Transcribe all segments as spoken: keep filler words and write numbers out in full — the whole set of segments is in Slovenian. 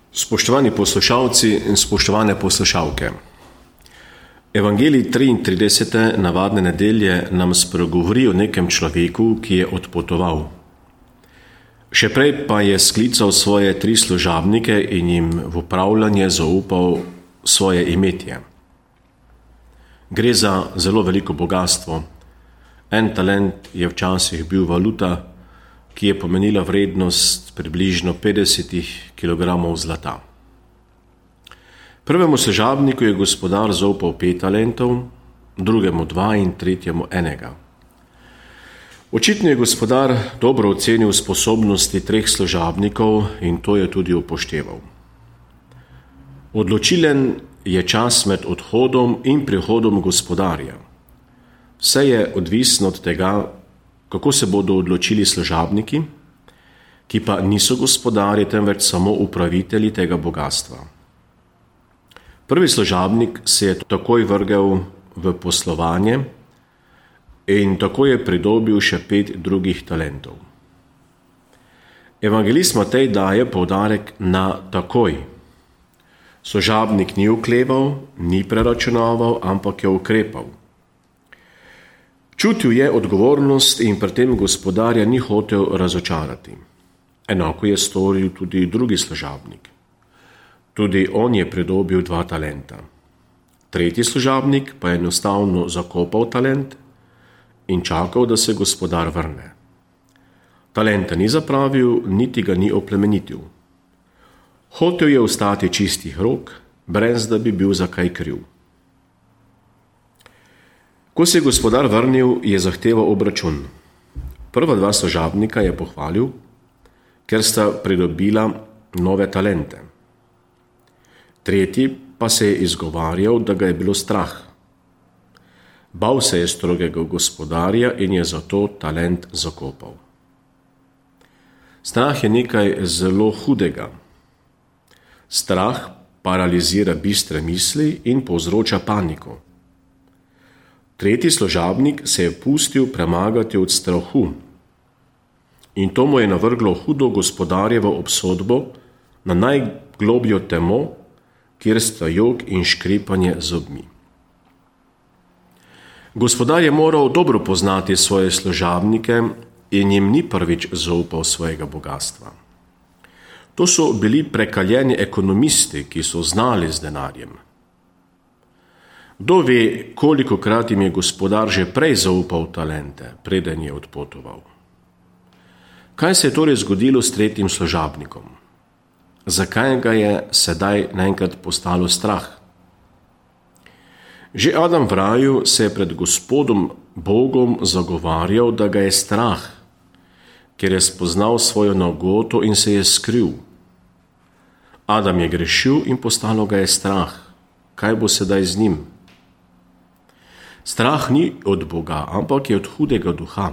Spoštovani poslušalci in spoštovane poslušalke. Evangelij triintridesete navadne nedelje nam spregovori o nekem človeku, ki je odpotoval. Še prej pa je sklical svoje tri služabnike in jim v upravljanje zaupal svoje imetje. Gre za zelo veliko bogastvo. En talent je včasih bil valuta, ki je pomenila vrednost približno petdeset kilogramov zlata. Prvemu služabniku je gospodar zaupal pet talentov, drugemu dva in tretjemu enega. Očitno je gospodar dobro ocenil sposobnosti treh služabnikov in to je tudi upošteval. Odločilen je čas med odhodom in prihodom gospodarja. Vse je odvisno od tega, kako se bodo odločili služabniki, ki pa niso gospodarji, temveč samo upravitelji tega bogatstva. Prvi služabnik se je takoj vrgel v poslovanje in tako je pridobil še pet drugih talentov. Evangelist Matej daje poudarek na takoj. Služabnik ni okleval, ni preračunaval, ampak je ukrepal. Čutil je odgovornost in pri tem gospodarja ni hotel razočarati. Enako je storil tudi drugi služabnik. Tudi on je pridobil dva talenta. Tretji služabnik pa je enostavno zakopal talent in čakal, da se gospodar vrne. Talenta ni zapravil, niti ga ni oplemenitil. Hotel je ostati čistih rok, brez da bi bil za kaj kriv. Ko se je gospodar vrnil, je zahteval obračun. Prva dva služabnika je pohvalil, ker sta pridobila nove talente. Tretji pa se je izgovarjal, da ga je bilo strah. Bal se je strogega gospodarja in je zato talent zakopal. Strah je nekaj zelo hudega. Strah paralizira bistre misli in povzroča paniko. Tretji služabnik se je pustil premagati od strahu in to mu je navrglo hudo gospodarjevo obsodbo na najglobljo temo, kjer sta jok in škripanje zobmi. Gospodar je moral dobro poznati svoje služabnike in jim ni prvič zaupal svojega bogatstva. To so bili prekaljeni ekonomisti, ki so znali z denarjem. Kdo ve, kolikokrat jim je gospodar že prej zaupal talente, preden je odpotoval. Kaj se je torej zgodilo s tretjim služabnikom? Zakaj ga je sedaj naenkrat postalo strah? Že Adam v raju se je pred Gospodom Bogom zagovarjal, da ga je strah, ker je spoznal svojo nagoto in se je skril. Adam je grešil in postalo ga je strah. Kaj bo sedaj z njim? Strah ni od Boga, ampak je od hudega duha.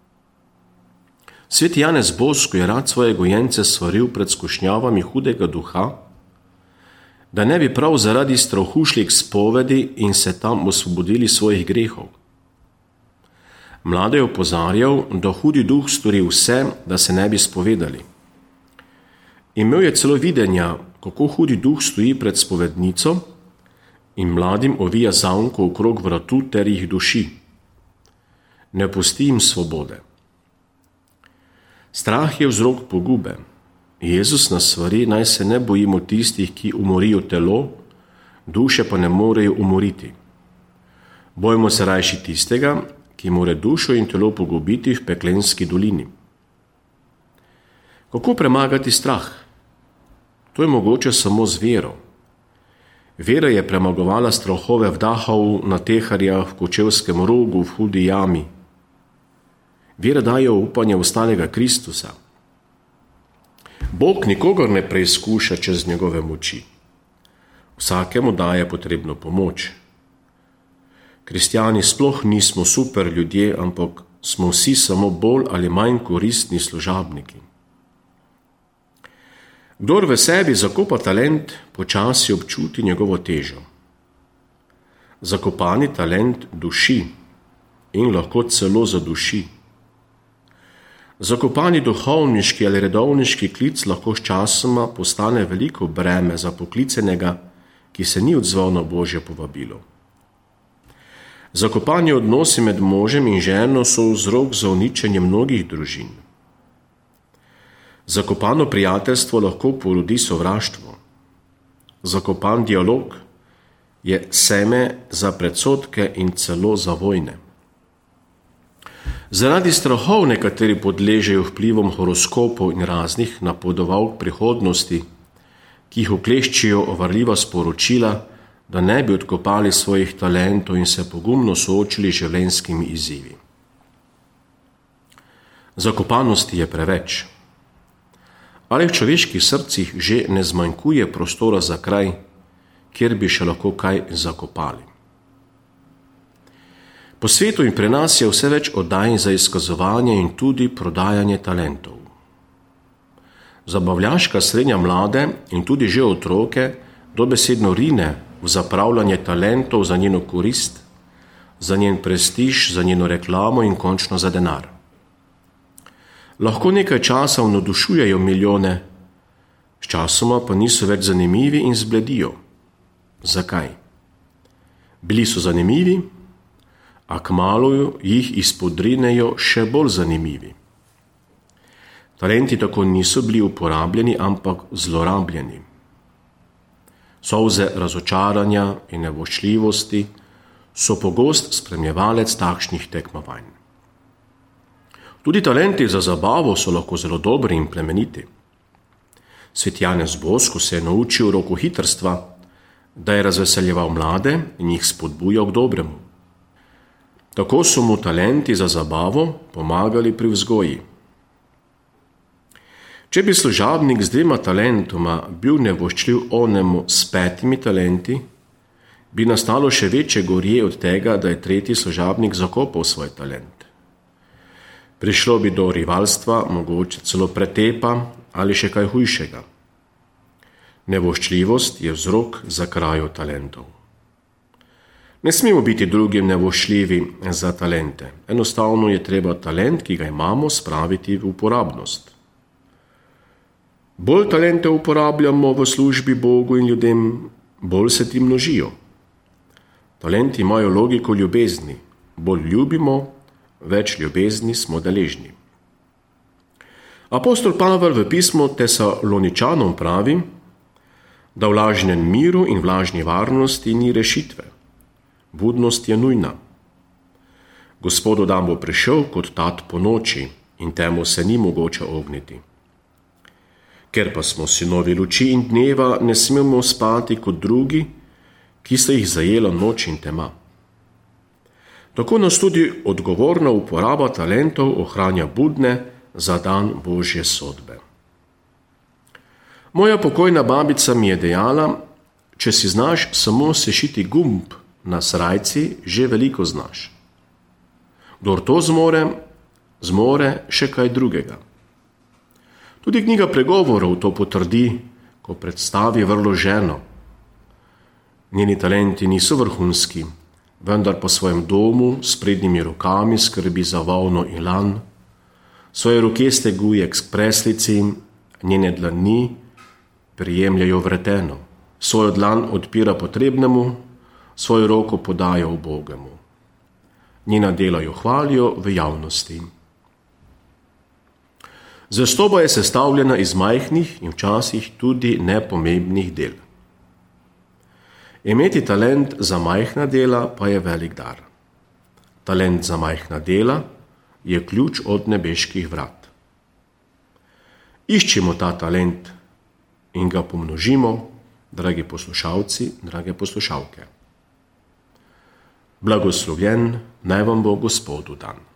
Sveti Janez Boško je rad svoje gojence svaril pred skušnjavami hudega duha, da ne bi prav zaradi strahu šli k spovedi in se tam osvobodili svojih grehov. Mlade je opozarjal, da hudi duh stori vse, da se ne bi spovedali. Imel je celo videnja, kako hudi duh stoji pred spovednico in mladim ovija zanko okrog vratu ter jih duši. Ne pusti jim svobode. Strah je vzrok pogube. Jezus nas svari, naj se ne bojimo tistih, ki umorijo telo, duše pa ne morejo umoriti. Bojimo se rajši tistega, ki more dušo in telo pogubiti v peklenski dolini. Kako premagati strah? To je mogoče samo z vero. Vera je premagovala strahove vdahov na teharja v Kočevskem rogu v hudi jami. Vera daje upanje v stalnega Kristusa. Bog nikogar ne preizkuša čez njegove moči. Vsakemu daje potrebno pomoč. Kristjani sploh nismo super ljudje, ampak smo vsi samo bolj ali manj koristni služabniki. Kdor v sebi zakopa talent, počasi občuti njegovo težo. Zakopani talent duši in lahko celo zaduši. Zakopani duhovniški ali redovniški klic lahko sčasoma postane veliko breme za poklicenega, ki se ni odzval na Božje povabilo. Zakopani odnosi med možem in ženo so vzrok za uničenje mnogih družin. Zakopano prijateljstvo lahko porodi sovraštvo. Zakopan dialog je seme za predsodke in celo za vojne. Zaradi strahov nekateri podležejo vplivom horoskopov in raznih napovedovalk prihodnosti, ki jih okleščijo ovarljiva sporočila, da ne bi odkopali svojih talentov in se pogumno soočili z življenjskimi izzivi. Zakopanosti je preveč. Ali v človeških srcih že ne zmanjkuje prostora za kraj, kjer bi še lahko kaj zakopali? Po svetu in pri nas je vse več oddaj za izkazovanje in tudi prodajanje talentov. Zabavljaška srednja mlade in tudi že otroke dobesedno rine v zapravljanje talentov za njeno korist, za njen prestiž, za njeno reklamo in končno za denar. Lahko nekaj časa navdušujejo milijone, sčasoma pa niso več zanimivi in zbledijo. Zakaj? Bili so zanimivi, a kmalu jih izpodrinejo še bolj zanimivi. Talenti tako niso bili uporabljeni, ampak zlorabljeni. Solze razočaranja in nevoščljivosti so pogost spremljevalec takšnih tekmovanj. Tudi talenti za zabavo so lahko zelo dobri in plemeniti. Svet Janez Bosko se je naučil rokohitrstva, da je razveseljeval mlade in jih spodbujal k dobremu. Tako so mu talenti za zabavo pomagali pri vzgoji. Če bi služabnik z dvema talentoma bil nevoščljiv onemu s petimi talenti, bi nastalo še večje gorje od tega, da je tretji služabnik zakopal svoj talent. Prišlo bi do rivalstva, mogoče celo pretepa ali še kaj hujšega. Nevoščljivost je vzrok za krajo talentov. Ne smemo biti drugim nevoščljivi za talente. Enostavno je treba talent, ki ga imamo, spraviti v uporabnost. Bolj talente uporabljamo v službi Bogu in ljudem, bolj se ti množijo. Talenti imajo logiko ljubezni. Bolj ljubimo, več ljubezni smo deležni. Apostol Pavel v pismu Tesaloničanom pravi, da v lažnem miru in v lažni varnosti ni rešitve. Budnost je nujna. Gospodu dan bo prišel kot tat po noči in temu se ni mogoče ogniti. Ker pa smo sinovi luči in dneva, ne smemo spati kot drugi, ki sta jih zajela noč in tema. Tako nas tudi odgovorna uporaba talentov ohranja budne za dan Božje sodbe. Moja pokojna babica mi je dejala, če si znaš samo sešiti gumb na srajci, že veliko znaš. Kdor to zmore, zmore še kaj drugega. Tudi knjiga pregovorov to potrdi, ko predstavi vrlo ženo. Njeni talenti niso vrhunski, vendar po svojem domu s prednjimi rokami skrbi za volno in lan, svoje roke steguje k preslici, njene dlani prijemljajo vreteno, svojo dlan odpira potrebnemu, svojo roko podajo ubogemu. Njena dela jo hvalijo v javnosti. Zvestoba je sestavljena iz majhnih in včasih tudi nepomembnih del. Imeti talent za majhna dela pa je velik dar. Talent za majhna dela je ključ od nebeških vrat. Iščimo ta talent in ga pomnožimo, dragi poslušalci, drage poslušalke. Blagoslovljen naj vam bo Gospodu dan.